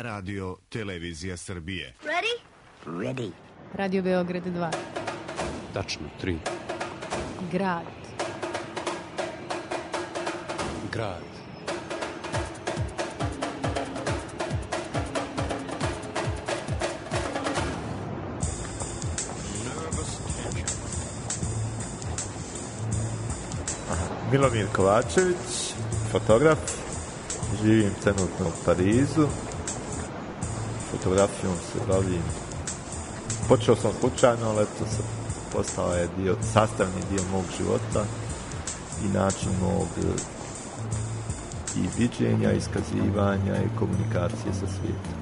Radio Televizija Srbije. Ready? Ready. Radio Beograd 2. Tačno, 3. Grad. Grad. Milomir Kovačević, fotograf, živim trenutno u Parizu, fotografijom se bavim. Počeo sam slučajno, ali eto sam postao je sastavni dio mog života i način mog i viđenja, iskazivanja i komunikacije sa svijetom.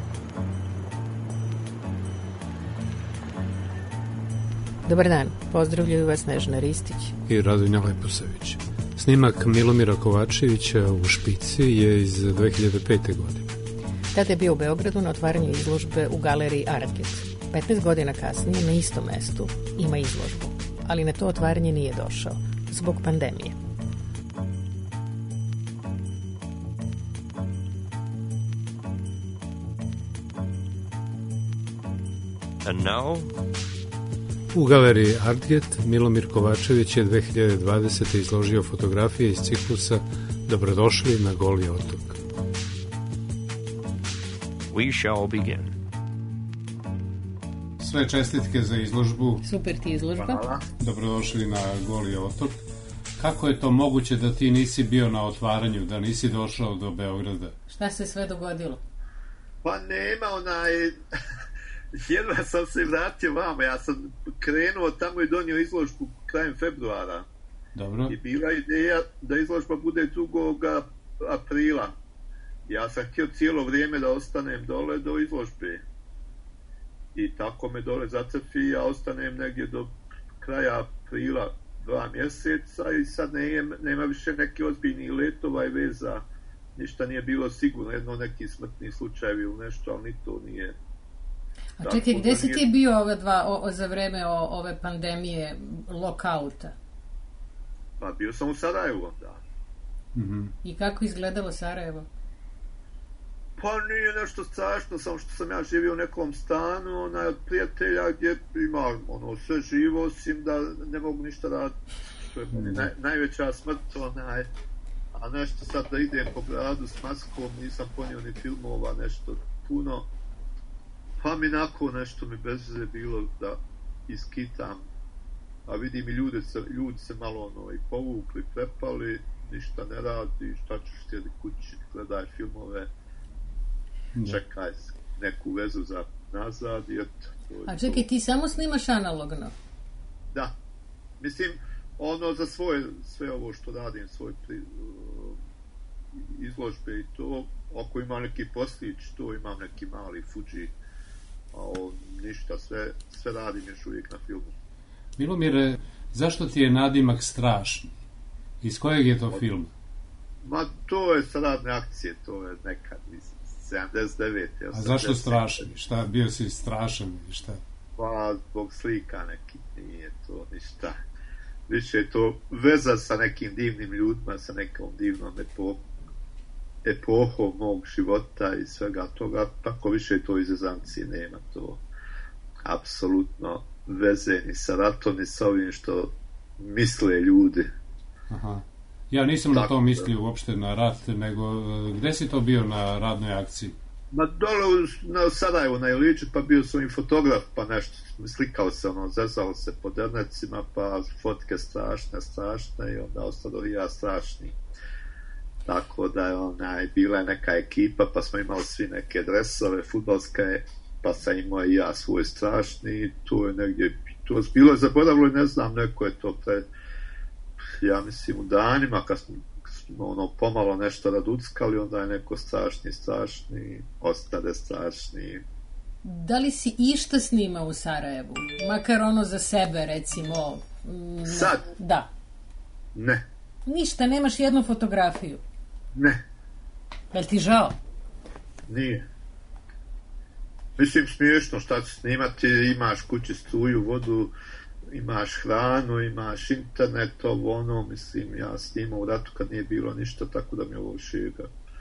Dobar dan, pozdravljaju vas Snežana Ristić I Radonja Leposavić. Snimak Milomira Kovačevića u Špici je iz 2005. godine. Tada je bio u Beogradu na otvaranju izložbe u galeriji Arket. 15 godina kasnije na istom mestu ima izložbu, ali na to otvaranje nije došao, zbog pandemije. And now... U galeriji Artget Milomir Kovačević je 2020. izložio fotografije iz ciklusa Dobrodošli na Goli otok. We shall begin. Sve čestitke za izložbu. Super ti izložba. Hvala. Dobrodošli na Goli otok. Kako je to moguće da ti nisi bio na otvaranju, da nisi došao do Beograda? Šta se sve dogodilo? Pa nema jedva sam se vratio vamo, ja sam krenuo tamo i donio izložbu krajem februara. Dobro. I bila ideja da izložba bude 2. aprila. Ja sam htio cijelo vrijeme da ostanem dole do izložbe. I tako me dole zacrfi, ja ostanem negdje do kraja aprila 2 mjeseca i sad nema više neki ozbiljni letova i veza. Ništa nije bilo sigurno, jedno neki smrtni slučajevi ili nešto, ali ni to nije. A čekaj, gdje si ti bio za vreme ove pandemije, lockouta? Pa bio sam u Sarajevu, da. Mm-hmm. I kako izgledalo Sarajevo? Pa nije nešto strašno, samo što sam ja živio u nekom stanu, od prijatelja gdje ima sve živo, osim da ne mogu ništa raditi, što je najveća smrt, a nešto sad da idem po gradu s maskom, nisam ponio ni filmova, nešto puno. Pa mi nakon nešto mi bez veze bilo da iskitam, a vidim i ljudi se malo i povukli, prepali, ništa ne radi, šta ćeš sjedi kući, gledaj filmove, čekaj neku vezu za nazad i eto. A čekaj, ti samo snimaš analogno? Da, mislim, za sve ovo što radim, svoje izložbe i to, ako imam neki poslić, to imam neki mali Fuji, a ništa, sve radim još uvijek na filmu. Milomire, zašto ti je nadimak Strašni? Iz kojeg je to film? Ma to je sa radne akcije, to je nekad 79. A zašto Strašni? Šta, bio si strašan ili šta? Pa zbog slika nekih, nije to ništa. Više je to veza sa nekim divnim ljudima, sa nekom divnom epohom mog života i svega toga, tako više to izazancije nema, to apsolutno veze ni sa ratom ni sa ovim što misle ljudi. Aha. Ja nisam tako na to mislio uopšte na rat, nego gde si to bio na radnoj akciji? Ma dole na Sarajevu na Iliću, pa bio sam i fotograf, pa nešto slikao se, zezalo se po dernecima, pa fotke strašne i onda ostalo i ja strašni. Tako da je bila neka ekipa, pa smo imali svi neke dresove fudbalske, pa sam imao i ja svoj strašni i to je negdje, to bilo je zaboravilo i ne znam, neko je to ja mislim u danima kad smo pomalo nešto raduckali, onda je neko strašni, ostade strašni. Da li si išta snimao u Sarajevu? Makar za sebe, recimo. Sad? Da. Ne. Ništa, nemaš jednu fotografiju? Ne. Je li ti žao? Nije. Mislim, smiješno, šta ću snimati, imaš kući struju, vodu, imaš hranu, imaš internet, mislim, ja snimao u ratu kad nije bilo ništa, tako da mi ovo šega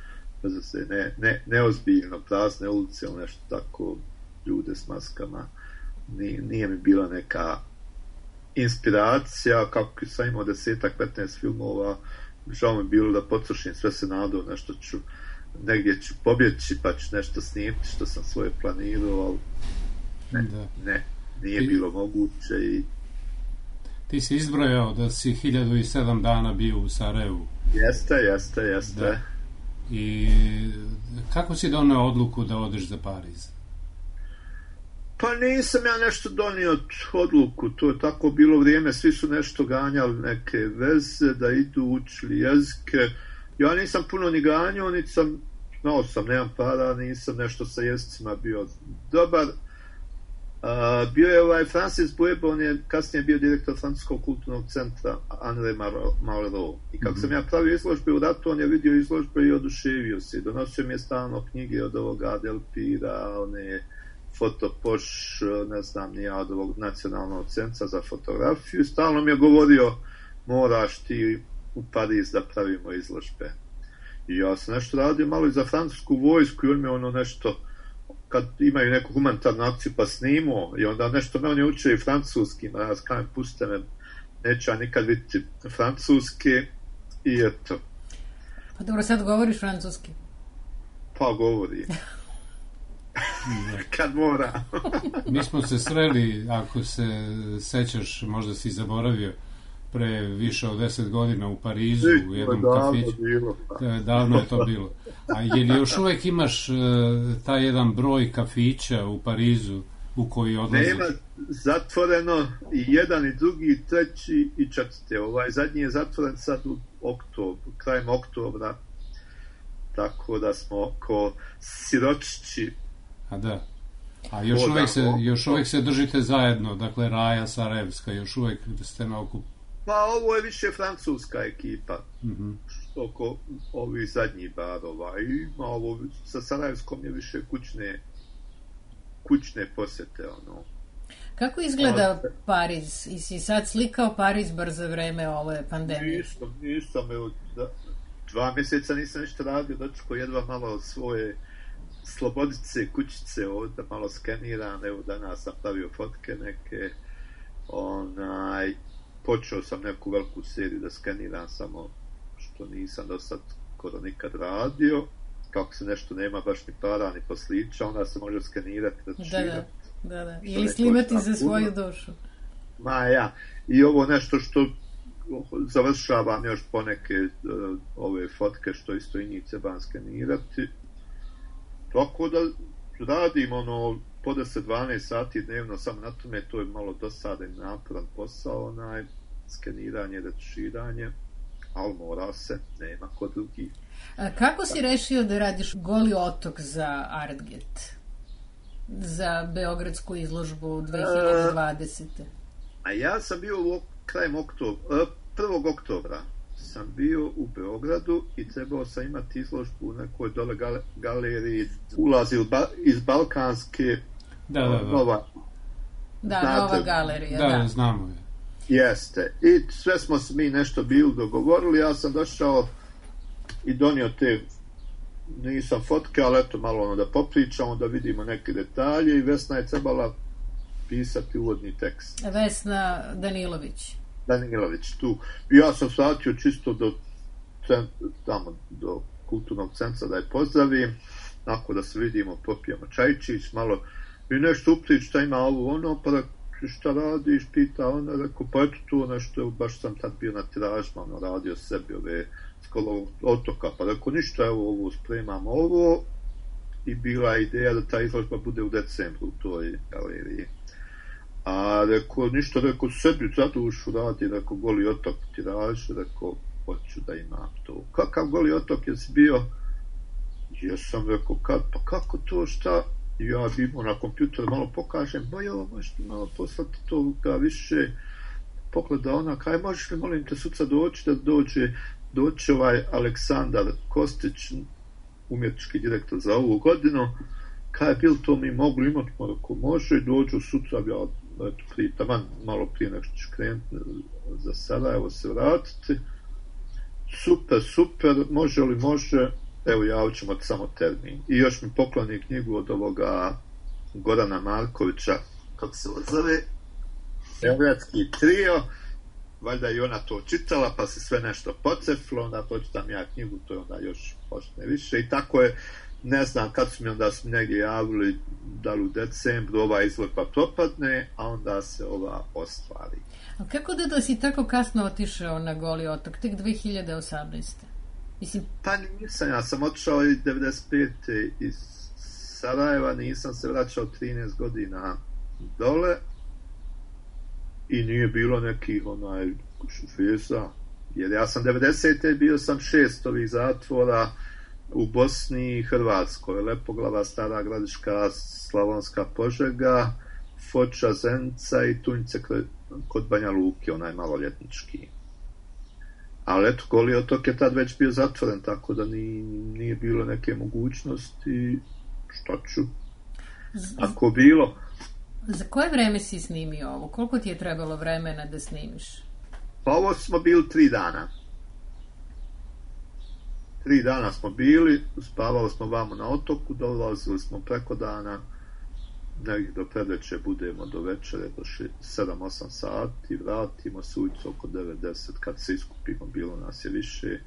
neozbiljno, prazne ulice ili nešto tako, ljude s maskama. Nije mi bila neka inspiracija, kako sam imao 10-15 filmova, žao mi bilo da potrošim sve se nadao, nešto ću, negdje ću pobjeći pa ću nešto snimiti što sam svoje planirao, ali nije bilo moguće. I ti si izbrojao da si 1007 dana bio u Sarajevu. Jeste. Da. I kako si doneo odluku da odeš za Pariz? Pa nisam ja nešto donio odluku, to je tako bilo vrijeme, svi su nešto ganjali neke veze, da idu učili jezike. Ja nisam puno ni ganjao, niti sam, znao sam, nemam para, nisam nešto sa jezicima bio dobar. Bio je Francis Buebo, on je kasnije bio direktor Francuskog kulturnog centra André Malraux. I kako sam ja pravio izložbe u ratu, on je vidio izložbe i oduševio se. Donosio mi je stalno knjige od ovoga Delpira, one fotopoš, ne znam, nije od ovog nacionalnog centra za fotografiju. Stalno mi je govorio, moraš ti u Pariz da pravimo izložbe. I ja sam nešto radio malo i za francusku vojsku i on me ono nešto, kad imaju neku humanitarnu akciju pa snimao, i onda nešto me on je učio i francuskim, a ja skajem, pustite me, neću ja nikad vidjeti francuske, i eto. Pa dobro, sad govoriš francuski? Pa govori. Kad mora. Mi smo se sreli, ako se sećaš, možda si zaboravio, pre više od 10 godina u Parizu, u jednom kafiću. Davno je to bilo. A je li još uvijek imaš taj jedan broj kafića u Parizu u koji odlaziš? Nema, zatvoreno i jedan i drugi i treći i četvrti. Zadnji je zatvoren sad u krajem oktobra, tako da smo ko siročići. A da. A još uvijek se držite zajedno, dakle Raja Sarajevska, još uvijek ste na okupu. Pa ovo je više francuska ekipa, oko ovih zadnjih barova, i ima ovo, sa Sarajevskom je više kućne posjete, ono. Kako izgleda Pariz? I si sad slikao Pariz bar za vreme ove pandemije? Nisam, evo, 2 mjeseca nisam ništa radio, dočko jedva malo svoje slobodice, kućice ovdje malo skeniran, evo danas sam pravio fotke neke, počeo sam neku veliku seriju da skeniram, samo što nisam do sad skoro nikad radio, kako se nešto nema baš ni para ni poslića, onda se može skenirati, retuširati. Da. Ili snimati za svoju dušu. I ovo nešto što završavam još poneke ove fotke što isto i njih trebam skenirati. Tako da radim po 10-12 sati dnevno samo na tome, to je malo dosadan naporan posao, skeniranje, retuširanje, ali mora se, nema ko drugi. Kako si rešio da radiš Goli otok za Artget? Za beogradsku izložbu 2020. A ja sam bio krajem 1. oktobra sam bio u Beogradu i trebao sam imati izložbu u nekoj dole galeriji, ulazi iz Balkanske. Nova galerija. Da, znamo je. Jeste. I sve smo se mi nešto bili dogovorili, ja sam došao i donio te, nisam fotke, ali eto malo da popričamo, da vidimo neke detalje, i Vesna je trebala pisati uvodni tekst. Vesna Danilović tu. Ja sam shvatio čisto do kulturnog centra da je pozdravim, nakon da se vidimo, popijemo čajčić malo i nešto uprič šta ima ovo pa šta radiš, pita ona, rekao pa eto to nešto, baš sam tad bio na tiražma, radio sebi ove skoro otoka, pa rekao ništa, evo ovo spremam ovo, i bila ideja da ta izložba bude u decembru u toj galeriji. A rekao sebi za dušu radi, rekao Goli otok tiraž, rekao hoću da imam to. Kakav Goli otok jesi bio? Jesam, rekao pa kako to, šta? I ja bi imao na kompjuteru malo pokažem, možete malo poslati toga više, pogleda ona, kaj možeš li molim te sutra doći, da doći Aleksandar Kostić, umjetnički direktor za ovu godinu, kaj je bil to mi mogli imati, ako može, dođu sutra, ja malo prije nego što ću krenuti za Sarajevo se vratiti. Super, može li može, evo javit ćemo samo termin. I još mi pokloni knjigu od ovoga Gorana Markovića, kako se zove, Beogradski trio, valjda i ona to čitala, pa se sve nešto poceflo, onda pročitam ja knjigu, to je onda još počne više. I tako je, ne znam kad su mi onda negdje javili, da li u decembru ova izložba propadne, a onda se ova ostvari. A kako da si tako kasno otišao na Goli otok, tek 2018. Mislim... Pa nisam, ja sam otišao iz 95. iz Sarajeva, nisam se vraćao 13 godina dole i nije bilo nekih šufesa, jer ja sam 90. bio sam 6 ovih zatvora u Bosni i Hrvatskoj, Lepoglava, Stara Gradiška, Slavonska Požega, Foča, Zenica i Tunjice kod Banja Luke, onaj maloljetnički. Ali eto, Goli otok je tad već bio zatvoren, tako da nije bilo neke mogućnosti. Šta ću? Ako bilo... Za koje vreme si snimio ovo? Koliko ti je trebalo vremena da snimiš? Pa ovo smo bili 3 dana. 3 dana smo bili, spavali smo vamo na otoku, dolazili smo preko dana, negdje do predveče budemo do večere, do 7-8 sati, vratimo se ujutro oko 9-10, kad se iskupimo, bilo nas je više,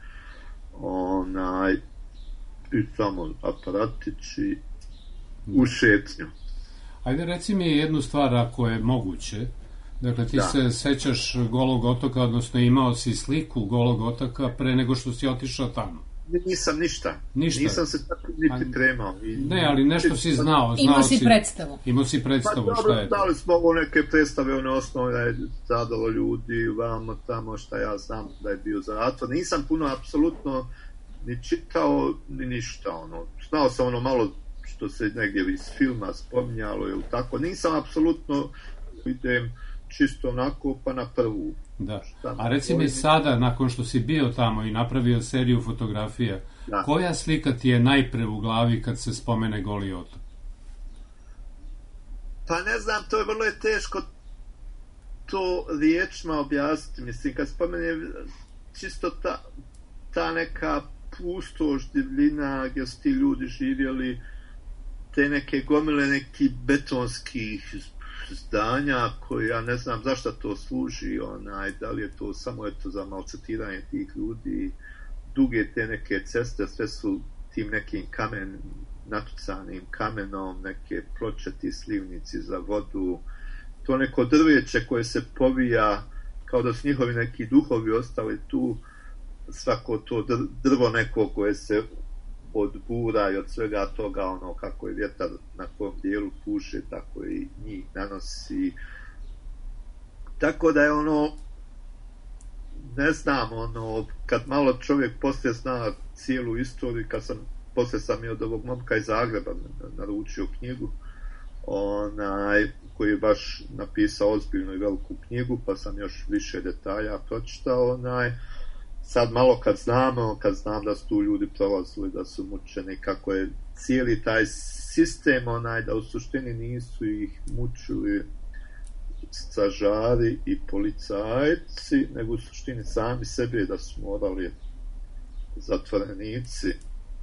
i samo aparatići u šetnju. Ajde, reci mi jednu stvar, ako je moguće. Dakle, ti se sećaš Golog otoka, odnosno imao si sliku Golog otoka pre nego što si otišao tamo? Nisam ništa. Nisam se tako niti premao. Ne, ali nešto si znao. Imao si predstavu. Imao si predstavu, pa, šta je to? Dali smo ovo neke predstave, one osnovne, zadalo ljudi, vamo, tamo, šta ja znam da je bio zatvor. Nisam puno, apsolutno, ni čitao, ni ništa, Znao sam malo što se negdje iz filma spominjalo ili tako. Nisam apsolutno, idem čisto onako pa na prvu. Da. A reci mi sada, nakon što si bio tamo i napravio seriju fotografija, koja slika ti je najpre u glavi kad se spomene Goli otok? Pa ne znam, to je vrlo teško to riječima objasniti. Mislim, kad spomene čisto ta neka pustoš, divljina gdje su ti ljudi živjeli, te neke gomile nekih betonskih zdanja koje ja ne znam zašto to služi, da li je to samo za maltretiranje tih ljudi, duge te neke ceste, sve su tim nekim natucanim kamenom, neke ploče, ti slivnici za vodu, to neko drveće koje se povija kao da su njihovi neki duhovi ostali tu, svako to drvo neko koje se od bura i od svega toga, kako je vjetar na kom dijelu puše, tako i njih nanosi. Tako da je ne znam, kad malo čovjek poslije zna cijelu istoriju, poslije sam i od ovog momka iz Zagreba naručio knjigu, koji je baš napisao ozbiljnu i veliku knjigu, pa sam još više detalja pročitao, sad malo kad znam da su tu ljudi prolazili, da su mučeni, kako je cijeli taj sistem, da u suštini nisu ih mučili stražari i policajci, nego u suštini sami sebe da su morali zatvorenici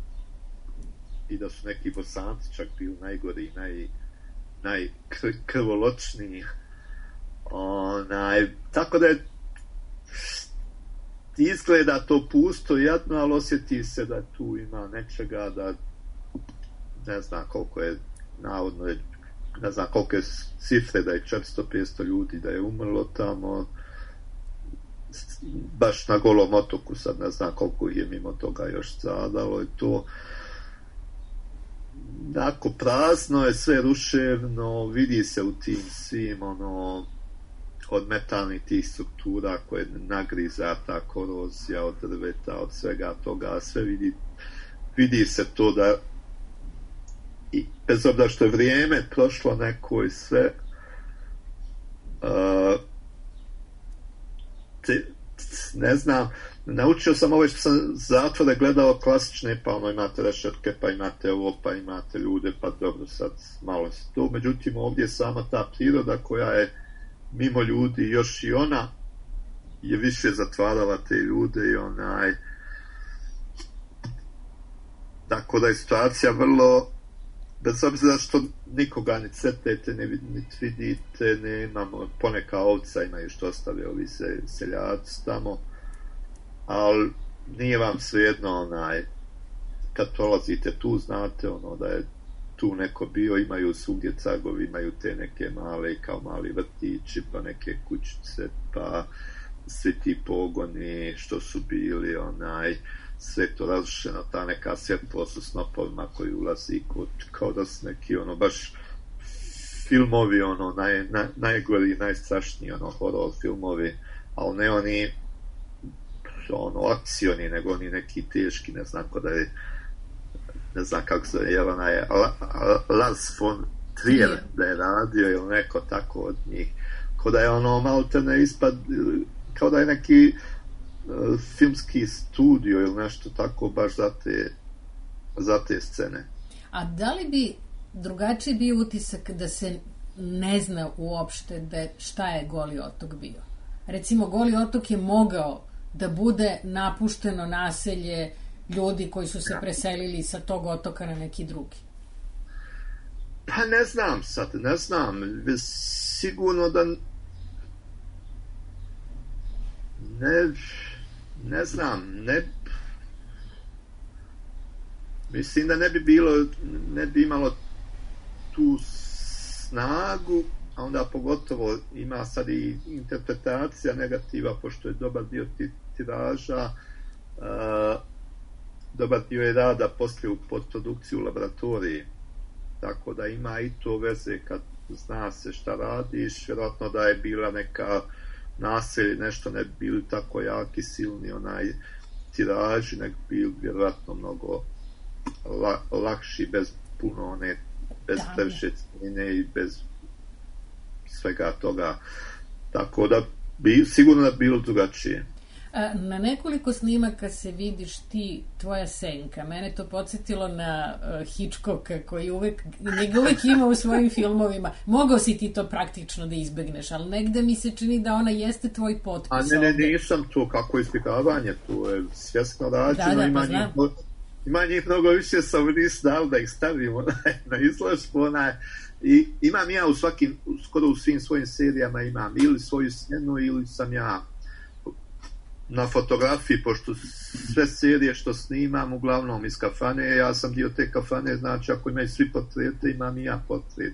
i da su neki Bosanci čak bili najgori, najkrvoločniji. Tako da je izgleda to pusto i jadno, ali osjeti se da tu ima nečega, da ne znam koliko je navodno, ne znam koliko je cifre, da je 400-500 ljudi da je umrlo tamo, baš na Golom otoku, sad ne znam koliko je mimo toga još stradalo i to tako prazno je, sve ruševno, vidi se u tim svim od metalnih tih struktura koje nagriza ta korozija od drveta, od svega toga, sve vidi se to da i bez obzira što je vrijeme prošlo neko i sve ne znam, naučio sam ovo što sam zatvore gledao klasične, pa imate rešetke, pa imate ovo, pa imate ljude, pa dobro, sad malo se to, međutim ovdje je sama ta priroda koja je mimo ljudi, još i ona je više zatvarala te ljude i tako da je situacija vrlo, bez obzira što nikoga ni crtete, ni vidite, ne imamo, poneka ovca imaju što ostave ovi seljaci tamo, ali nije vam svejedno kad prolazite tu, znate da je tu neko bio, imaju svugdje cagovi, imaju te neke male, kao mali vrtići, pa neke kućice, pa svi ti pogoni što su bili, sve to različeno, ta neka svjetlost sa snopovima koji ulazi kao da su neki baš filmovi, najgori, najstrašniji, horror filmovi, ali ne oni akcioni, nego oni neki teški, ne znam ko da je, ne znam kako se je, Lars von Trier da je radio ili neko tako od njih, ko da je maltene ispad, kao da je neki filmski studio ili nešto tako baš za te scene. A da li bi drugačiji bio utisak da se ne zna uopšte šta je Goli otok bio? Recimo, Goli otok je mogao da bude napušteno naselje ljudi koji su se preselili sa tog otoka na neki drugi. Pa ne znam sad, sigurno da ne znam, mislim da ne bi imalo tu snagu, a onda pogotovo ima sad i interpretacija negativa, pošto je dobar dio tiraža, dobar dio je rada poslije u postprodukciju u laboratoriji, tako da ima i to veze kad zna se šta radiš, vjerojatno da je bila neka naselje, nešto ne bi bili tako jaki, silni tiraži, nek bi vjerojatno mnogo lakši, bez puno bez previše crnine i bez svega toga, tako da bi sigurno da bilo drugačije. Na nekoliko snimaka se vidiš ti, tvoja senka. Mene to podsjetilo na Hitchcocka koji njega uvek ima u svojim filmovima. Mogao si ti to praktično da izbegneš, ali negde mi se čini da ona jeste tvoj potpis. A ne, nisam to, kako izbjegavanje, to je svjesno rađeno, ima njih mnogo više, sam nisam dal da ih stavimo na izložbu, i imam ja skoro u svim svojim serijama imam ili svoju scenu ili sam ja na fotografiji, pošto sve serije što snimam uglavnom iz kafane, ja sam dio te kafane, znači ako imaju svi portrete, imam i ja portret.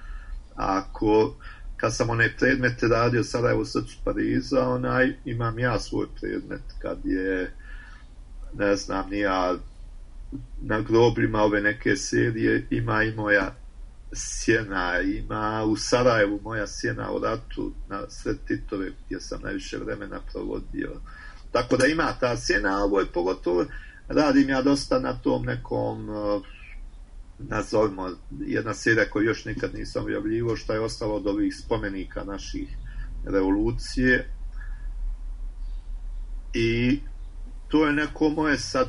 Kad sam one predmete radio sada u srcu Pariza, imam ja svoj predmet, kad je, ne znam, ja na grobljima ove neke serije ima i moja sjena, ima u Sarajevu moja sjena u ratu na sred Titove gdje sam najviše vremena provodio, tako da ima ta sjena, a ovo je pogotovo, radim ja dosta na tom nekom, nazovimo, jedna serija koju još nikad nisam objavljivo, što je ostalo od ovih spomenika naših revolucije, i to je neko moje sad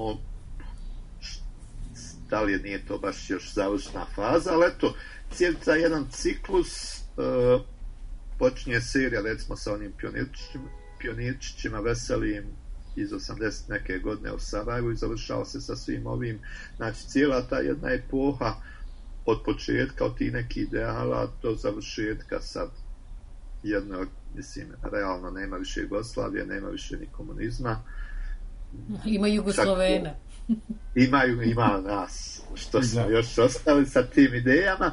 da li nije to baš još završna faza, ali eto, cijeli jedan ciklus, počinje serija recimo sa onim pionirčićima veselim iz 80 neke godine u Sarajevu i završava se sa svim ovim, znači cijela ta jedna epoha od početka, od tih nekih ideala do završetka sad jedno, mislim, realno nema više Jugoslavije, nema više ni komunizma. Ima Jugoslovena. Ima nas, što smo još ostali sa tim idejama,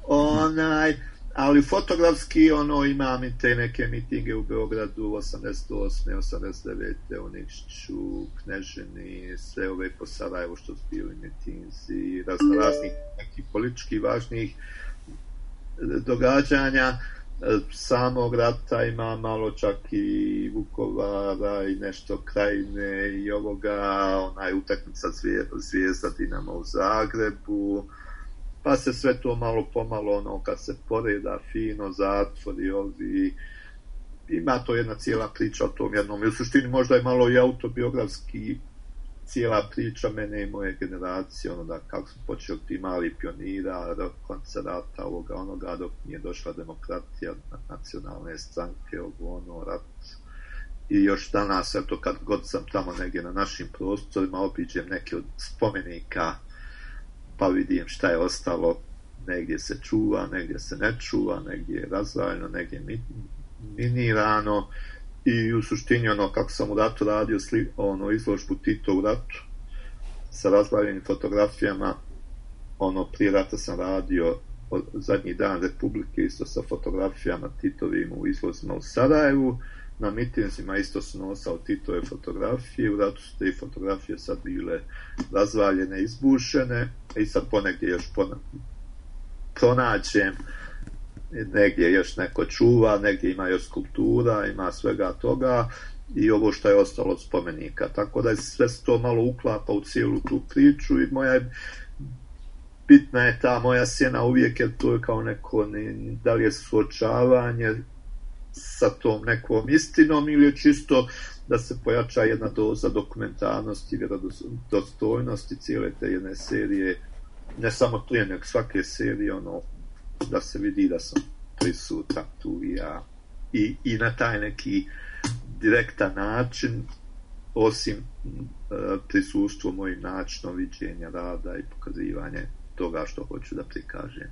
ali fotografski imam i te neke mitinge u Beogradu 88. 89. u Nikšiću, Knežini, sve ove po Sarajevu što su bili mitinzi, raznih nekih politički važnih događanja samog rata, ima malo čak i Vukovara i nešto Krajine i ovoga, utakmica Zvijezda Dinamo u Zagrebu, pa se sve to malo pomalo kad se poreda fino, zatvori ovi, ima to jedna cijela priča o tom jednom, i u suštini možda je malo i autobiografski cijela priča mene i moje generacije, kako sam počeo ti mali pionira, konca rata, ovoga, onoga, dok nije došla demokratija, nacionalne stranke, rat i još danas, eto, kad god sam tamo negdje na našim prostorima, obiđem neke od spomenika, pa vidim šta je ostalo, negdje se čuva, negdje se ne čuva, negdje je razvaljeno, negdje je minirano, i u suštini ono, kako sam u ratu radio izložbu Tito u ratu sa razvaljenim fotografijama, prije rata sam radio zadnji dan Republike isto sa fotografijama Titovim u izlozima u Sarajevu, na mitinzima isto su nosao Titove fotografije, u ratu su te fotografije sad bile razvaljene, izbušene, i sad ponegdje još pronađem, negdje još neko čuva, negdje ima još skulptura, ima svega toga, i ovo što je ostalo od spomenika, tako da je sve to malo uklapa u cijelu tu priču, i bitna je ta moja sjena uvijek, jer to je kao neko, da li je suočavanje sa tom nekom istinom ili je čisto da se pojača jedna doza dokumentarnosti, vjerodostojnosti cijele te jedne serije, ne samo tu, nego svake serije, da se vidi da sam prisutan tu i ja, i na taj neki direktan način, osim prisustvo mojim načinom viđenja rada i pokazivanje toga što hoću da prikažem.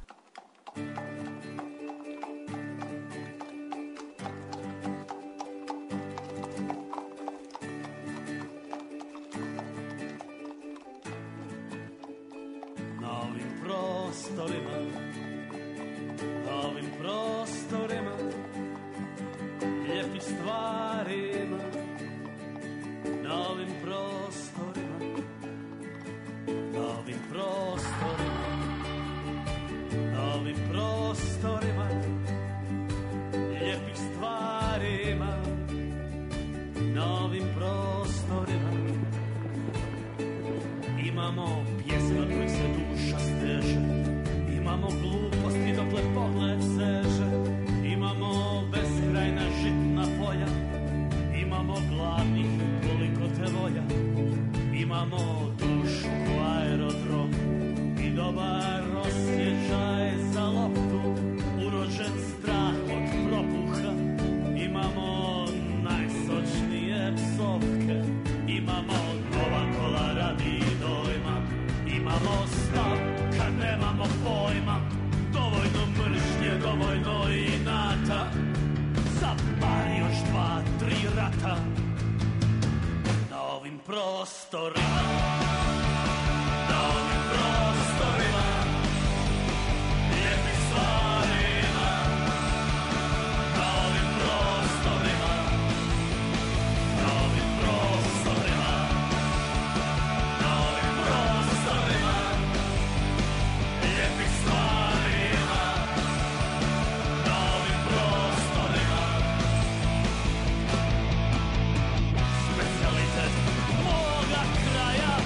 Na prostorima lijepih stvarima, na ovim prostorima lijepih stvarima, na ovim prostorima imamo pjesma kojih se duša steže, imamo gluposti dokle pogled seže, imamo beskrajna žitna polja, imamo gladnih koliko te volja, imamo dušu u aerodrom i dobar osjećaj za loptu, urođen strah od propuha, imamo najsočnije psovke, imamo nova kola radi dojma, imamo stav kad nemamo pojma, dovoljno mržnje, dovoljno inata, za bar još 2-3 rata na ovim prostorima, na ovim prostorima lijepih stvarima, na ovim prostorima, na ovim prostorima, na ovim prostorima lijepih stvarima, na ovim prostorima. Specijalitet moga kraja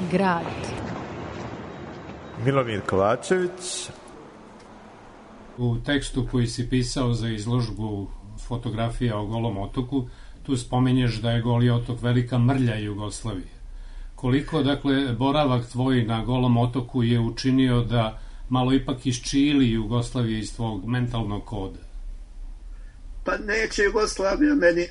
grad. Milomir Kovačević. U tekstu koji si pisao za izložbu fotografija o Golom otoku, tu spomenješ da je Goli otok velika mrlja Jugoslavije. Koliko, dakle, boravak tvoj na Golom otoku je učinio da malo ipak iščili Jugoslavije iz tvog mentalnog koda? Pa neće Jugoslavija meni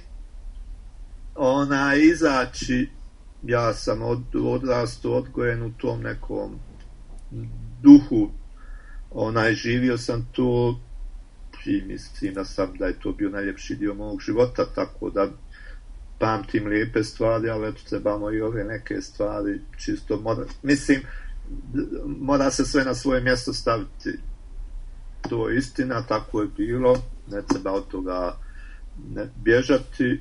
izaći. Ja sam odrastao, odgojen u tom nekom duhu. Živio sam to i mislim da je to bio najljepši dio mog života, tako da pamtim lijepe stvari, ali eto trebamo i ove neke stvari čisto mora se sve na svoje mjesto staviti. To je istina, tako je bilo, ne treba od toga bježati.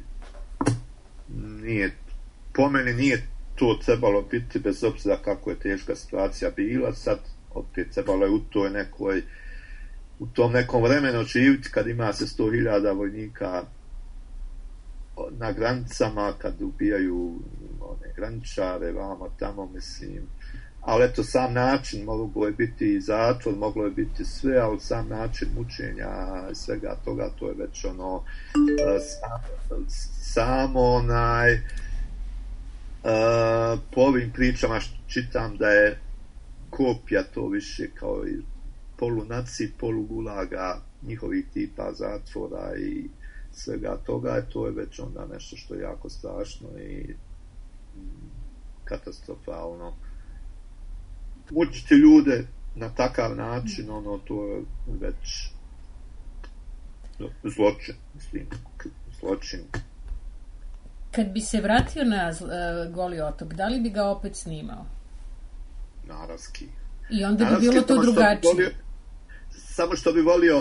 Po meni nije to trebalo biti, bez obzira kako je teška situacija bila. Sad opet trebalo je u tom nekom vremenu živjeti kad ima se 100.000 vojnika na granicama, kad ubijaju one graničare vamo tamo, mislim. Ali eto, sam način, moglo je biti i zatvor, moglo je biti sve, ali sam način mučenja i svega toga, to je već samo po ovim pričama što čitam da je kopija to više kao i polunaci, polugulaga, njihovih tipa zatvora i svega toga, to je već onda nešto što je jako strašno i katastrofalno. Mučiti ljude na takav način, to je već zločin, mislim, zločin. Kad bi se vratio na Goli otok, da li bi ga opet snimao? Naravski. I onda bi bilo to drugačije. Samo što bi volio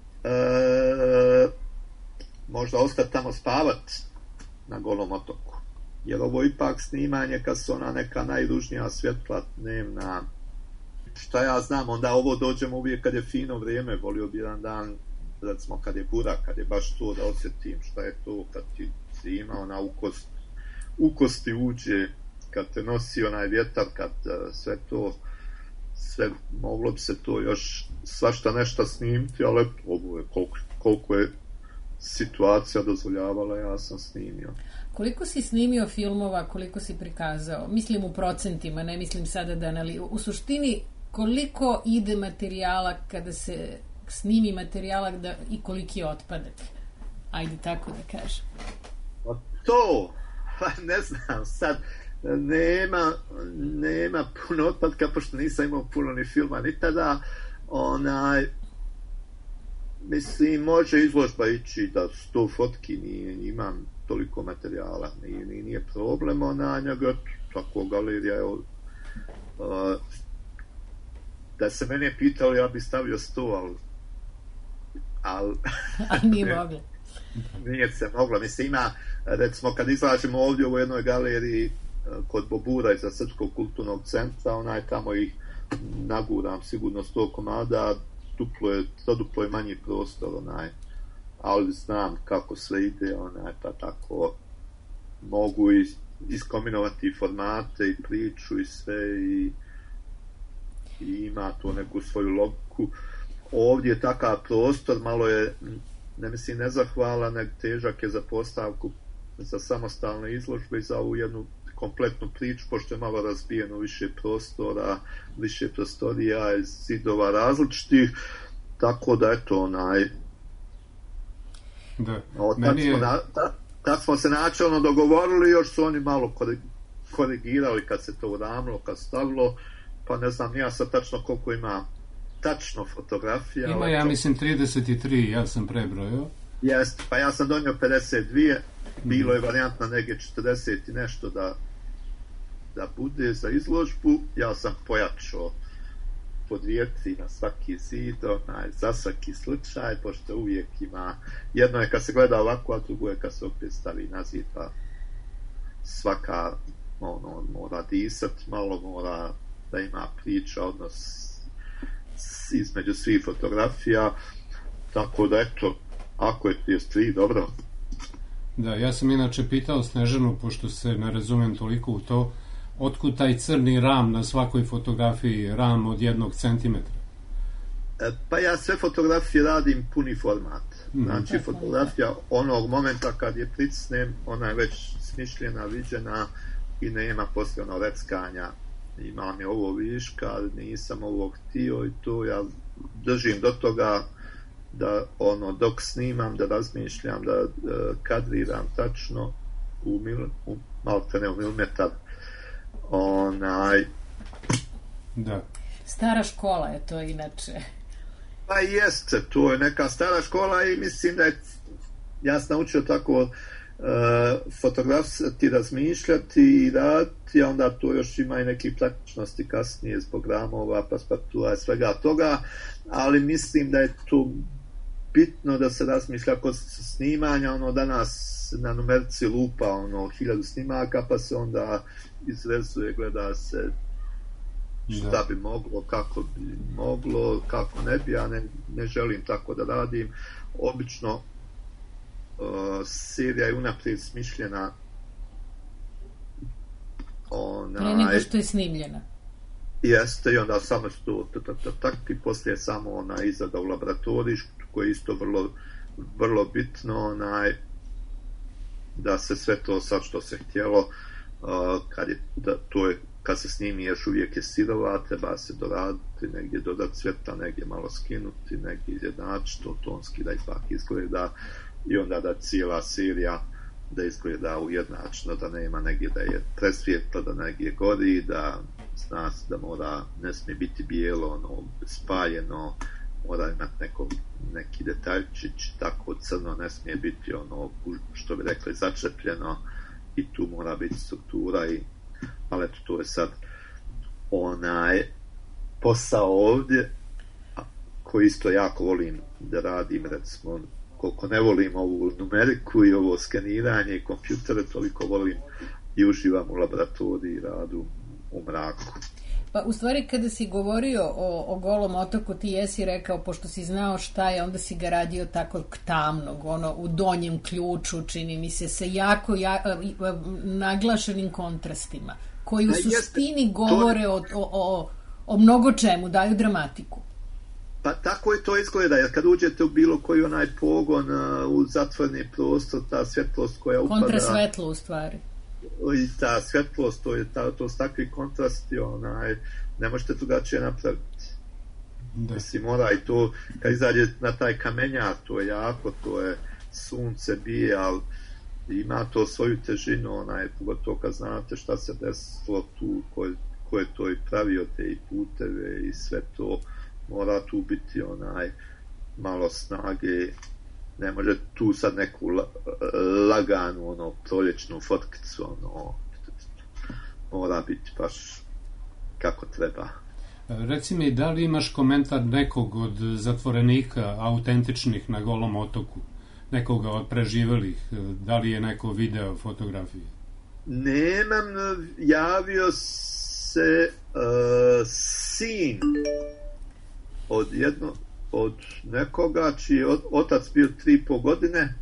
možda ostati tamo spavat na Golom otoku. Jer ovo ipak snimanje kad su ona neka najružnija svjetla dnevna, šta ja znam, onda ovo dođemo uvijek kad je fino vrijeme, volio bi jedan dan, recimo kad je bura, kad je baš to da osjetim šta je to, kad ti zima, ona u kosti uđe, kad te nosi onaj vjetar, kad sve moglo bi se to još svašta nešto snimiti, ali ovo je koliko je situacija dozvoljavala, ja sam snimio. Koliko si snimio filmova, koliko si prikazao? Mislim u procentima, ne mislim sada da u suštini koliko ide materijala kada se snimi materijala i koliki je otpadak? Ajde tako da kažem. To, ne znam, sad nema puno otpadka, pošto nisam imao puno ni filma ni tada. Mislim, može izložba ići da 100 fotki, imam toliko materijala, nije problem, njega, tako galerija je, da se mene pitali, ja bi stavio 100, ali nije moglo. Nije se moglo, mislim, ima, recimo, kad izlažemo ovdje u jednoj galeriji kod Bobura iza Srpskog kulturnog centra, tamo ih naguram sigurno 100 komada, duplo je manji prostor, ali znam kako sve ide, pa tako mogu iskombinovati i formate i priču i sve i ima to neku svoju logiku. Ovdje je takav prostor, malo je, ne mislim nezahvalan, nego težak je za postavku za samostalne izložbe i za ovu jednu kompletnu priču, pošto je malo razbijeno, više prostora, više prostorija, zidova različitih, tako da eto tad smo se načelno dogovorili, još su oni malo korigirali kad se to uramilo, kad stavilo, pa ne znam ja sad tačno koliko ima tačno fotografija. Ima, ja mislim 33, ja sam prebrojio. Jest, pa ja sam donio 52, bilo je varijantna neke 40 i nešto da bude za izložbu, ja sam pojačao po 2-3 na svaki zid, za svaki slučaj, pošto uvijek ima, jedno je kad se gleda ovako, a drugo je kad se opet stavi na zid, pa svaka mora disati, malo mora da ima priča, odnos između svih fotografija, tako da eto, ako je 33, dobro. Da, ja sam inače pitao Snežanu, pošto se ne razumem toliko u to, Otkud taj crni ram na svakoj fotografiji, ram od 1 centimetra? Pa ja sve fotografije radim puni format. Znači fotografija onog momenta kad je pritisnem, ona je već smišljena, viđena i nema poslije ono reckanja. Imam je ovo viška, ali nisam ovo htio i to ja držim do toga da ono dok snimam, da razmišljam, da kadriram tačno u malte ne u milimetar. Da. Stara škola je to inače. Pa jeste, to je neka stara škola i mislim da je, ja sam naučio tako fotografisati, razmišljati i raditi, a onda to još ima i neke praktičnosti kasnije zbog ramova, paspartura i svega toga, ali mislim da je to bitno da se razmišlja kod snimanja, ono danas na numerci lupa 1000 snimaka, pa se onda izrezuje, gleda se šta bi moglo, kako bi moglo, kako ne bi, ja ne želim tako da radim. Obično serija je unaprijed smišljena pre nego što je snimljena. Jeste, i onda samo to i poslije samo izrada u laboratoriji, koje je isto vrlo bitno, da se sve to sad što se htjelo, kad se snimi još uvijek je sirova, treba se doraditi, negdje dodati svjetla, negdje malo skinuti, negdje izjednačiti, to tonski da ipak izgleda, i onda da cijela serija da izgleda ujednačno, da nema negdje da je presvjetlo, da negdje gori, da zna se da ne smije biti bijelo, spaljeno, mora imati neki detaljčić, tako crno ne smije biti što bi rekli začepljeno, i tu mora biti struktura, ali eto, to je sad posao ovdje koji isto jako volim da radim, recimo koliko ne volim ovu numeriku i ovo skeniranje i kompjutere, toliko volim i uživam u laboratoriji i radu u mraku. Pa u stvari kada si govorio o Golom otoku, ti jesi rekao, pošto si znao šta je, onda si ga radio tako tamnog, u donjem ključu, čini mi se, sa jako naglašenim kontrastima, koji u suštini govore o mnogo čemu, daju dramatiku. Pa tako je to izgleda, jer kad uđete u bilo koji pogon u zatvoreni prostor, ta svjetlost koja upada... Kontrasvetlo u stvari. I ta svjetlost, to su takvi kontrasti, ne možete drugačije napraviti. Mislim, mora i to, kad izađe na taj kamenjar, to je jako, to je sunce bije, ali ima to svoju težinu, pogotovo kad znate šta se desilo tu, ko je to i pravio te i puteve i sve to, mora tu biti malo snage, ne može tu sad neku laganu proljećnu fotkicu, mora biti baš kako treba. Reci mi, da li imaš komentar nekog od zatvorenika autentičnih na Golom otoku, nekoga od preživelih, da li je neko video fotografije? Nemam, javio se sin od nekoga čiji je otac bio 3,5 godine,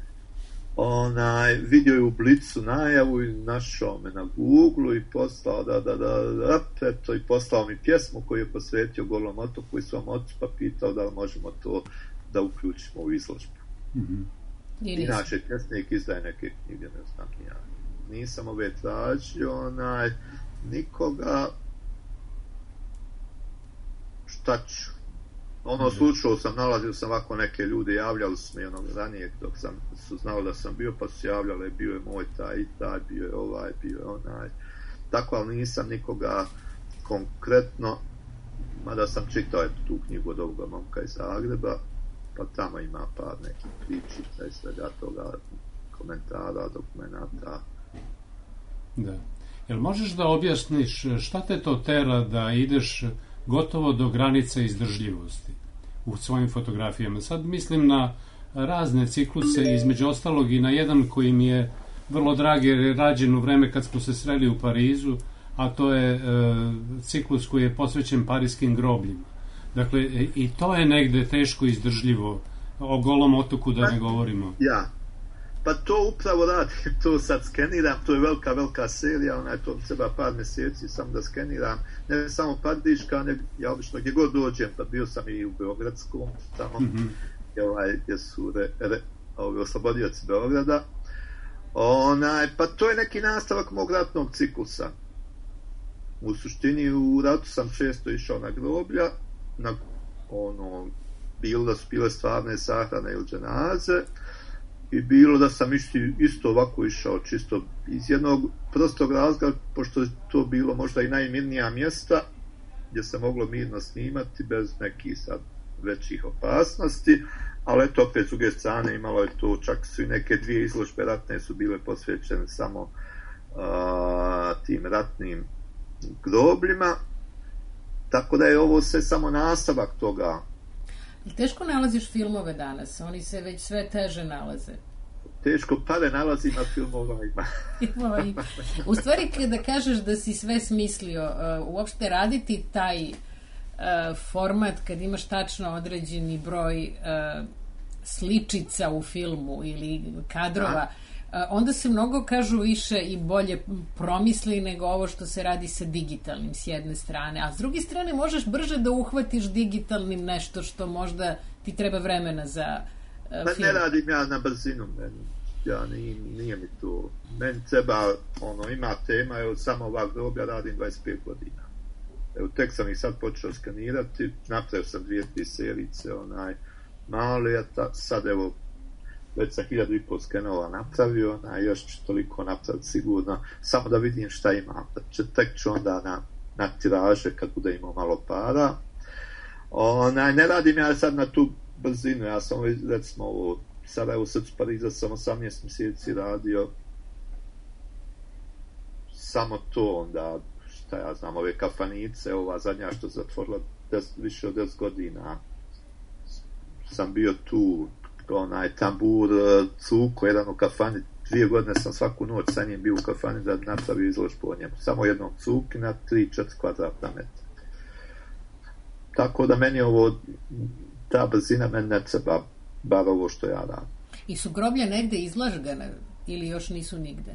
vidio je u Blicu najavu i našao me na Google i poslao i poslao mi pjesmu koju je posvetio Golom otoku i svom ocu, pa pitao da li možemo to da uključimo u izložbu. Inače, pjesnik izdaje neke knjige, ne znam ja. Nisam ove tražio, nikoga, šta ću. Slučao sam, nalazio sam ovako neke ljude, javljali su mi ranije dok su znali da sam bio, pa su javljali, bio je moj taj i taj, bio je ovaj, bio je onaj. Tako, ali nisam nikoga konkretno, mada sam čitao tu knjigu od ovoga momka iz Zagreba, pa tamo ima par nekih pričica i svega toga, komentara, dokumenata. Da. Jel možeš da objasniš šta te to tera da ideš gotovo do granice izdržljivosti u svojim fotografijama? Sad mislim na razne cikluse, između ostalog i na jedan koji mi je vrlo drag jer je rađen u vreme kad smo se sreli u Parizu, a to je ciklus koji je posvećen pariskim grobljima. Dakle, i to je negde teško izdržljivo, o Golom otoku da ne govorimo. Ja, Pa to upravo radim, to sad skeniram, to je velika serija, to treba par mjeseci samo da skeniram, ne samo Pardiška, ja obično gdje god dođem, pa bio sam i u Beogradskom, tamo, gdje su oslobodioci Beograda, pa to je neki nastavak mog ratnog ciklusa. U suštini u ratu sam često išao na groblja, bilo da su bile stvarne sahrane ili dženaze, i bilo da sam isto ovako išao čisto iz jednog prostog razloga, pošto je to bilo možda i najmirnija mjesta gdje se moglo mirno snimati bez nekih sad većih opasnosti, ali eto opet s druge strane imalo je to, čak su i neke dvije izložbe ratne su bile posvećene samo tim ratnim grobljima, tako da je ovo sve samo nastavak toga. Teško nalaziš filmove danas, oni se već sve teže nalaze. Teško pare nalazim, a filmova ima. U stvari, kada kažeš da si sve smislio, uopšte raditi taj format kad imaš tačno određeni broj sličica u filmu ili kadrova, onda se mnogo, kažu, više i bolje promisli nego ovo što se radi sa digitalnim s jedne strane, a s druge strane možeš brže da uhvatiš digitalnim nešto što možda ti treba vremena za film. Ne radim ja na brzinu, nije mi to, meni treba, ima tema, evo samo ovak groblja radim 25 godina. Evo, tek sam ih sad počeo skanirati, napravio sam 2-3 serice, male, sad evo već sam 1500 skenova napravio, još ću toliko napraviti sigurno, samo da vidim šta imam, tek ću onda na tiraže kad bude imao malo para. Ne radim ja sad na tu brzinu, ja sam recimo ovo Sarajevo, srcu Pariza sam 18 mjeseci radio, samo to, onda šta ja znam, ove kafanice, ova zadnja što zatvorila više od 10 godina sam bio tu, Tambur Cuko, jedan u kafani, 2 godine sam svaku noć sa njim bio u kafani da napravio izložbu o njemu, samo jednom Cuki na 3-4 kvadratna metra. Tako da meni ovo, ta brzina meni ne treba, bar ovo što ja radim. I su groblja negde izlažgane ili još nisu nigde?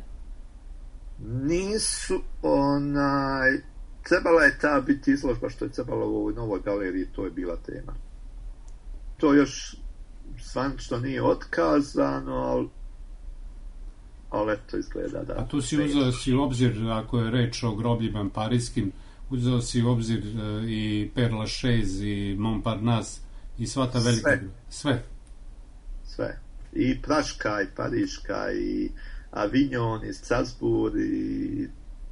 Nisu, trebala je ta biti izložba što je trebalo u ovoj novoj galeriji, to je bila tema. To još zvanično nije otkazano, ali eto izgleda da... A tu si uzeo si u obzir, ako je reč o grobljima parijskim, uzeo si u obzir i Père Lachaise i Montparnasse i sva ta velika... Sve. I Praška, i Pariška, i Avignon, i Strasbourg, i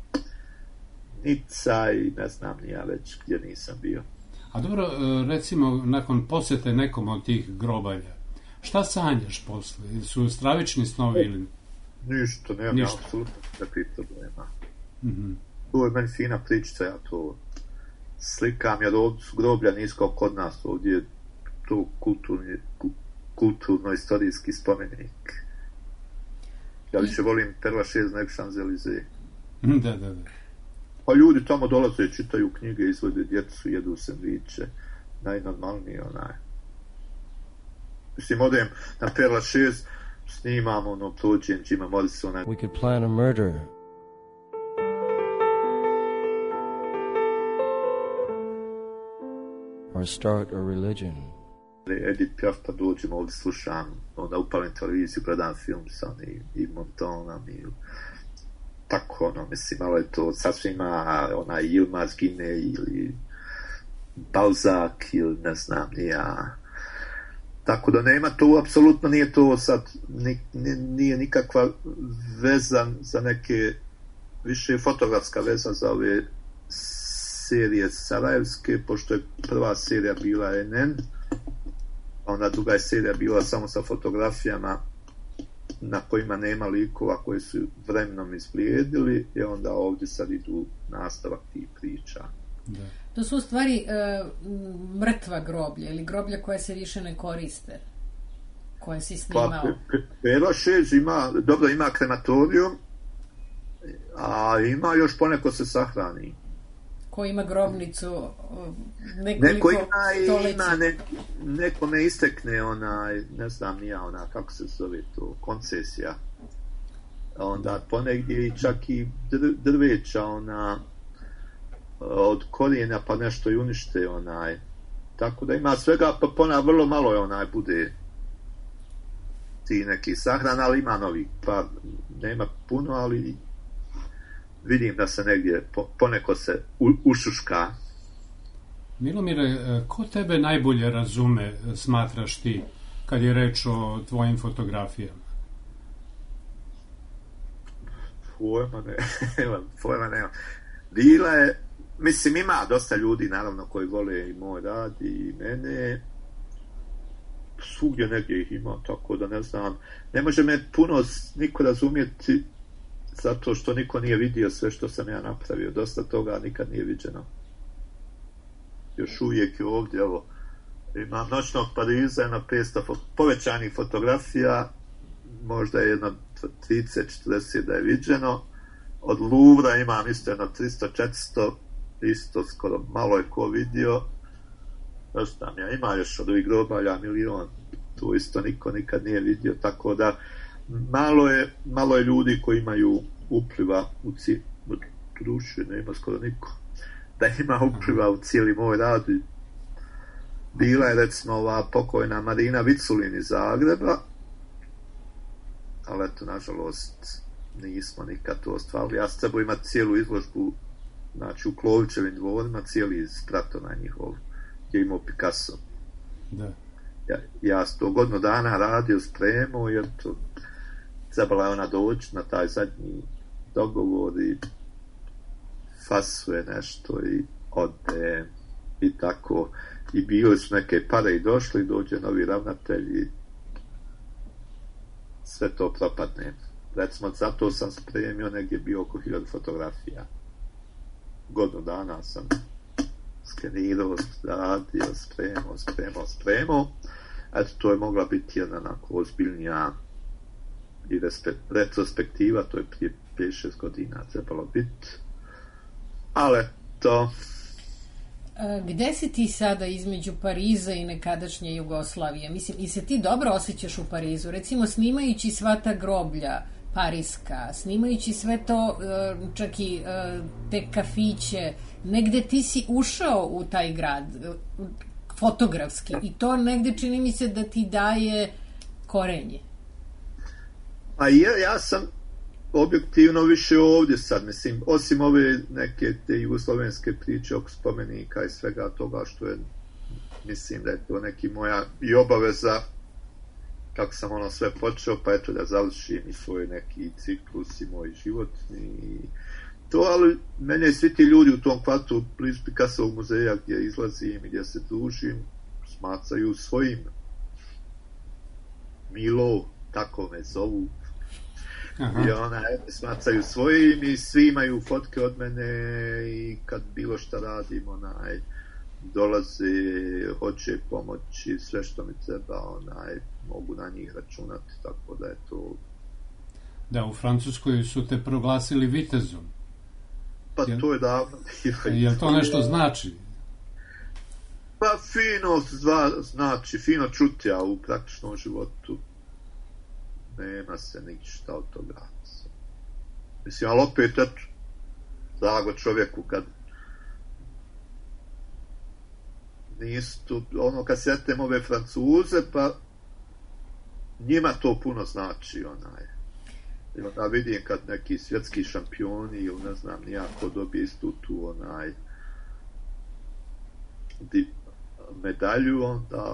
Nica, i ne znam ni ja već gdje nisam bio. A dobro, recimo, nakon posjete nekom od tih grobalja, šta sanjaš posle? Su stravični snovi ili... Ništa, nemam ja apsolutno takvih problema. To je meni fina pričica, ja to slikam, jer ovdje su groblja nisko kod nas, ovdje je to kulturno-istorijski spomenik. Ja više volim Père Lachaise nego Champs-Élysées. Da. Pa ljudi tamo dolaze, čitaju knjige, izvode djecu, jedu sendviče. Najnormalniji Mislim, odem na Père Lachaise, snimam prođen Jima Morrisona. We could plan a murder. Or start a religion. Edith Piaf, pa dođem ovdje, slušam, onda upalim televiziju, gledam film sa i Montonom i tako, mislim, malo je to sasvim Yilmaz Guinée ili Balzac ili ne znam ni ja. Tako da nema to, apsolutno nije to sad, nije nikakva veza za neke, više fotografska veza za ove serije sarajevske, pošto je prva serija bila NN, a onda druga je serija bila samo sa fotografijama na kojima nema likova koji su vremenom izblijedili, i onda ovdje sad idu nastavak tih priča. Da. To su u stvari mrtva groblja ili groblja koja se više ne koriste, koje si snimao. Pa, Père Lachaise ima krematorijum, a ima još poneko se sahrani. Ko ima grobnicu, neko neko ne istekne ne znam nija kako se zove to, koncesija. Onda ponegdje i čak i drveća od korijena pa nešto i unište tako da ima svega pa vrlo malo je bude ti neki sahran, ali ima novi pa nema puno, ali vidim da se negdje poneko se ušuška. Milomire, ko tebe najbolje razume, smatraš ti, kad je reč o tvojim fotografijama? Pojma nema. Bila je, mislim, ima dosta ljudi, naravno, koji vole i moj rad i mene. Svugdje negdje ih ima, tako da ne znam. Ne može me puno niko razumjeti zato što niko nije vidio sve što sam ja napravio. Dosta toga nikad nije viđeno. Još uvijek je ovdje, evo, imam Noćnog Pariza na 500 povećanih fotografija, možda je jedno 30-40 da je viđeno. Od Louvra imam isto jedno 300-400, isto skoro malo je ko vidio. Ima još od ovih grobalja milion, to isto niko nikad nije vidio, tako da malo je ljudi koji imaju upliva u društvu, nema skoro niko da ima upliva u cijeli moj rad. Bila je recimo ova pokojna Marina Viculin iz Zagreba, ali eto, nažalost nismo nikad to ostvarili. Ja s trebao imati cijelu izložbu, znači u Klovićevim dvorima, cijeli spratona njihov gdje imao Picasso. Da. Ja 100 godinu dana radio spremao, jer to trebala je ona doći na taj zadnji dogovor i fasuje nešto i ode i tako, i bili su neke pare i došli, dođe novi ravnatelj i sve to propadne. Recimo, zato sam spremio negdje bio oko 1000 fotografija. Godinu dana sam skenirao, radio, spremao. Eto, to je mogla biti jedna onako ozbiljnija i retrospektiva, to je prije 5-6 godina trebalo biti. Ali to... Gde si ti sada između Pariza i nekadašnje Jugoslavije? Mislim, i se ti dobro osjećaš u Parizu? Recimo, snimajući sva ta groblja pariska, snimajući sve to, čak i te kafiće, negde ti si ušao u taj grad, fotografski, i to negde čini mi se da ti daje korenje. A ja sam objektivno više ovdje sad, mislim, osim ove neke te jugoslovenske priče oko spomenika i svega toga što je, mislim da je to neki moja i obaveza, kako sam sve počeo, pa eto da završim i svoj neki ciklus i moj život i to, ali mene svi ti ljudi u tom kvartu blizu Picassovog muzeja gdje izlazim i gdje se družim smatraju svojim. Milo, tako me zovu. Aha. I smatraju svojim i svi imaju fotke od mene i kad bilo šta radim dolaze, hoće pomoći, sve što mi treba mogu na njih računati, tako da je to... Da, u Francuskoj su te proglasili vitezom. Pa to je davno. Jel to nešto znači? Pa fino znači, fino čuti, a u praktičnom životu nema se ništa od toga. Mislim, ali opet, eto, drago čovjeku kad nisu, kad sjetem ove Francuze, pa njima to puno znači, I onda vidim kad neki svjetski šampioni ili ne znam nijako dobije istu tu medalju, onda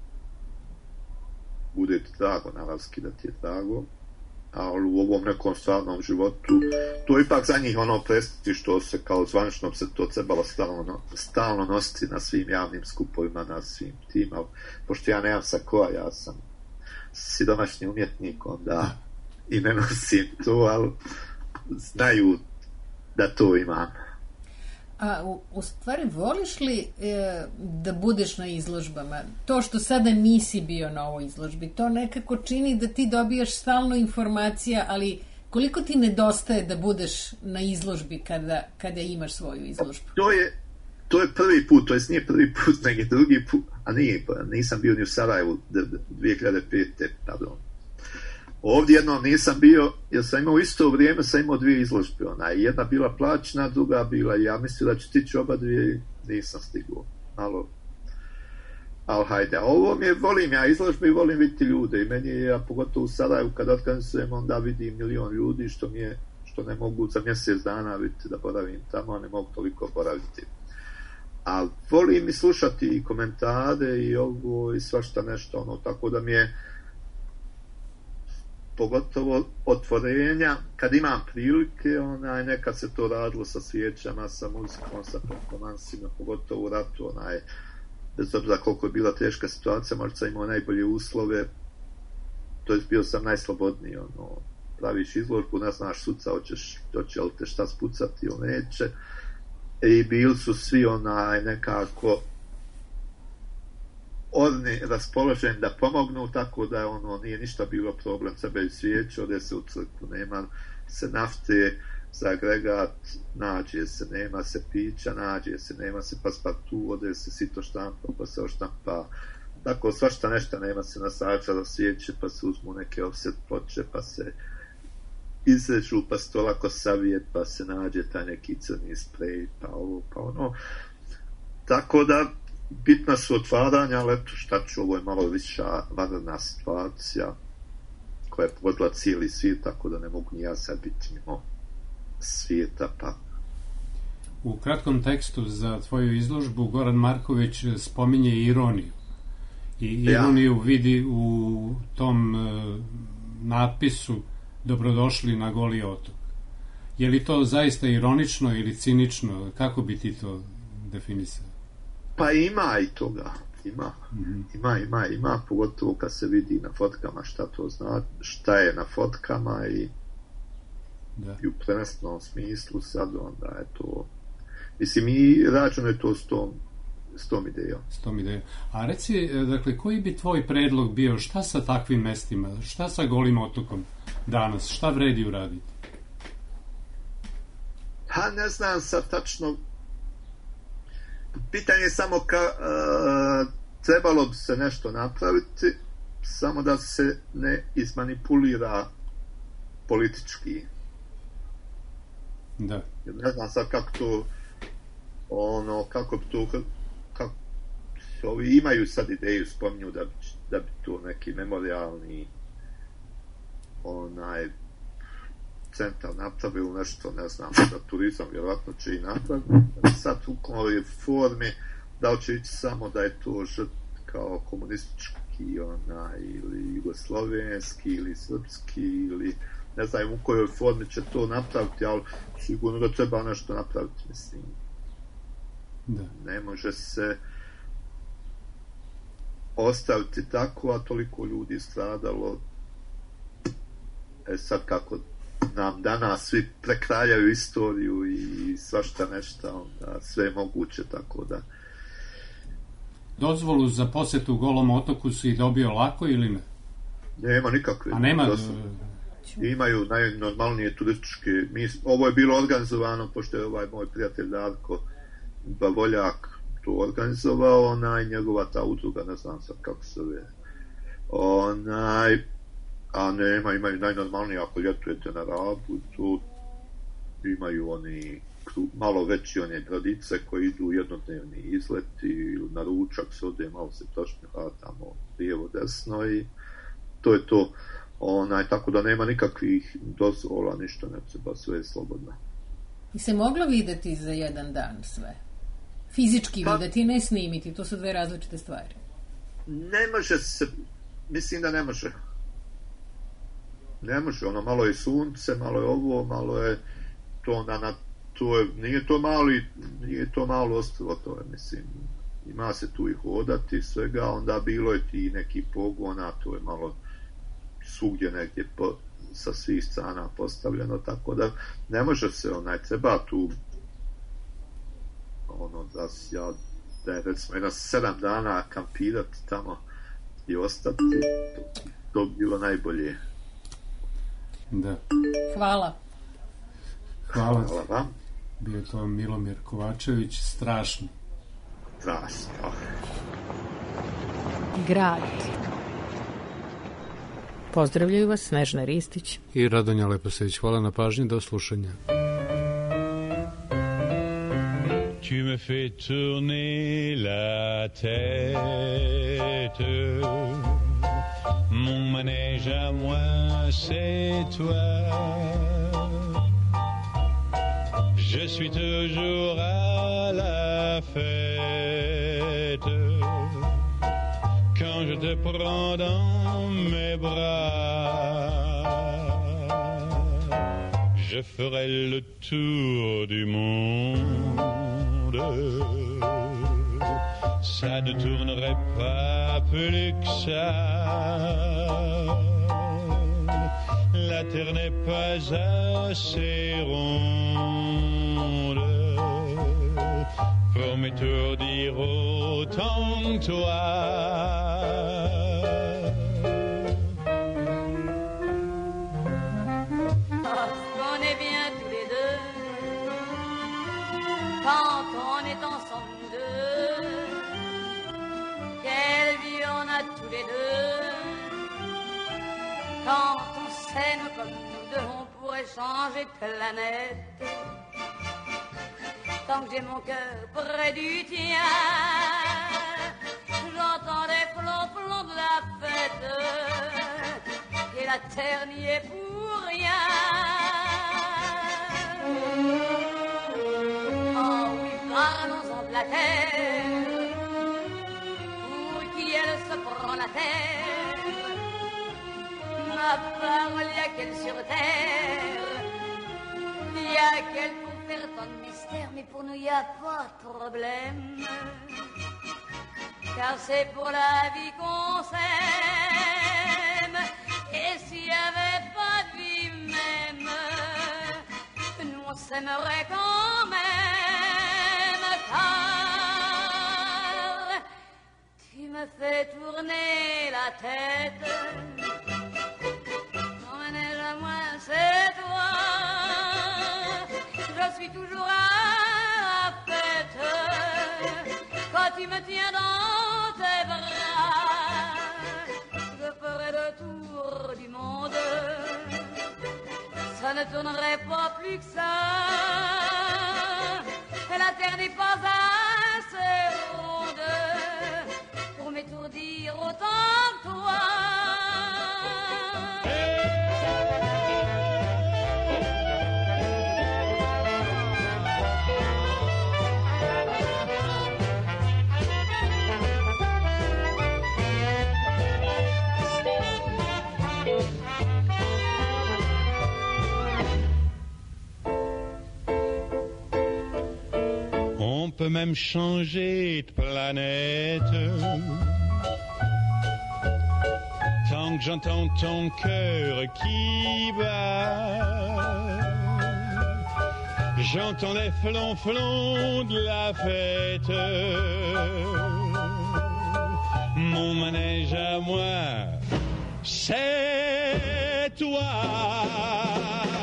bude ti drago, naravski da ti je drago, ali u ovom nekom stvarnom životu to je ipak za njih prestiti što se kao zvanično se to trebalo stalno nositi na svim javnim skupovima, na svim tim, ali pošto ja nemam sakoa, ja sam siromašni umjetnik, onda i ne nosim to, ali znaju da to imam. A u stvari, voliš li da budeš na izložbama? To što sada nisi bio na ovoj izložbi, to nekako čini da ti dobijaš stalno informacija, ali Koliko ti nedostaje da budeš na izložbi kada imaš svoju izložbu? To je prvi put, to jest nije prvi put, nego drugi put, a nisam bio ni u Sarajevu 2005. Pardon. Ovdje jednom nisam bio, jer sam imao isto vrijeme, sam imao dvije izložbe. Jedna bila plaćena, druga bila, ja mislim da ću stići oba dvije, nisam stigao. Malo, ali hajde. A ovo volim ja izložbe i volim vidjeti ljude. I meni je, ja pogotovo u Sarajevu, kad organizujem, onda vidim 1.000.000 ljudi, što ne mogu za mjesec dana vidjeti da boravim tamo, a ne mogu toliko boraviti. A volim i slušati i komentare i ovo i svašta nešto, tako da mi je pogotovo otvorenja, kad imam prilike, nekad se to radilo sa svijećama, sa muzikom, sa performansima, pogotovo u ratu, bez obzira koliko je bila teška situacija, možda sam imao najbolje uslove, to je bio sam najslobodniji, praviš izložbu, ne znaš suca, hoće li te šta spucati ili neće, i bili su svi nekako oni raspoloženi da pomognu, tako da nije ništa bilo problem, sebe i svijeće, ode se u crkvu, nema se nafte za agregat, nađe se, nema se pića, nađe se, nema se paspartu, ode se sito štampa, pa se oštampa, tako svašta nešto, nema se nasača za svijeće, pa se uzmu neke offset ploče, pa se izrežu, pa se to lako savije, pa se nađe taj neki crni sprej, pa ovo, pa ono. Tako da bitna su otvaranja, ali eto šta ću, ovo je malo viša vanredna situacija koja je pogodila cijeli svijet, tako da ne mogu ni ja sad biti mimo svijeta. Pa. U kratkom tekstu za tvoju izložbu Goran Marković spominje ironiju. I ironiju vidi u tom natpisu Dobrodošli na Goli otok. Je li to zaista ironično ili cinično? Kako bi ti to definisao? Pa ima i toga. Ima, pogotovo kad se vidi na fotkama šta to zna, šta je na fotkama i u prenesnom smislu sad onda je to, mislim, i rađeno je to s tom idejom. A reci, dakle, koji bi tvoj predlog bio, šta sa takvim mestima, šta sa Golim otokom danas, šta vredi uraditi? Pa ne znam sad tačno, pitanje je samo trebalo bi se nešto napraviti, samo da se ne izmanipulira politički. Da. Ne znam sad kako to kako bi to ovi imaju sad ideju, spominju da bi to neki memorialni centar napravili nešto, ne znam, za turizam vjerojatno će i napraviti. Sad u ovoj formi da li će ići samo da je to kao komunistički ili jugoslovenski ili srpski ili ne znam u kojoj formi će to napraviti, ali sigurno da treba nešto napraviti, mislim. Da. Ne može se ostaviti tako, a toliko ljudi stradalo. Sad kako nam danas svi prekrajaju istoriju i svašta nešto, onda sve je moguće, tako da. Dozvolu za posjetu Golom otoku si dobio lako ili ne? Nema nikakve. A nema? Imaju najnormalnije turističke. Ovo je bilo organizovano, pošto je moj prijatelj Darko Bavoljak to organizovao, njegova ta udruga, ne znam sad kako se zove. A nema, imaju najnormalnije, ako ljetujete na Rabu, tu imaju oni malo veći one brodice koji idu jednodnevni izleti ili na ručak se ode, malo se tošnjava tamo lijevo desno i to je to. Tako da nema nikakvih dozvola, ništa, ne treba, sve je slobodno. I se moglo videti za jedan dan sve? Fizički videti, ne snimiti, to su dve različite stvari. Ne može se, mislim da ne može. Ne može, malo je sunce, malo je ovo, malo je to nije to malo ostrvo, to je, mislim, ima se tu i hodati svega, onda bilo je ti neki pogona, to je malo svugdje negdje sa svih strana postavljeno, tako da ne može se, treba tu da je recimo 7 dana kampirati tamo i ostati, to bi bilo najbolje. Da. Hvala. Hvala ti. Hvala vam. Bio to Milomir Kovačević, strašno. Strašno. Grad. Pozdravljaju vas Snežna Ristić I Radonja Leposević. Hvala na pažnji, do slušanja. Tu me fais tourner la tête. Mon manège à moi, c'est toi. Je suis toujours à la fête quand je te prends dans mes bras. Je ferai le tour du monde. Ça ne tournerait pas plus que ça. La terre n'est pas assez ronde pour m'étourdir autant que toi. On est bien tous les deux quand on est ensemble deux. Quelle vie on a tous les deux quand on s'aime comme nous deux. On pourrait changer de planète. Tant que j'ai mon cœur près du tien, j'entends les flonflons de la fête et la terre n'y est pour rien. Oh oui, parlons-en de la terre, pour qui elle se prend la terre. Ma parole, y a qu'elle sur terre, y a qu'elle pour faire tant de mystère, mais pour nous y a pas de problème, car c'est pour la vie qu'on s'aime. Et s'il y avait pas de vie même, nous on s'aimerait quand même, car tu me fais tourner la tête. Ton manège à moi, c'est toi. Je suis toujours à la fête quand tu me tiens dans tes bras. Je ferai le tour du monde. Ça ne tournerait pas plus que ça. La terre n'est pas assez ronde pour m'étourdir autant que toi. On peut même changer de planète. Tant que j'entends ton cœur qui bat, j'entends les flonflons de la fête. Mon manège à moi, c'est toi.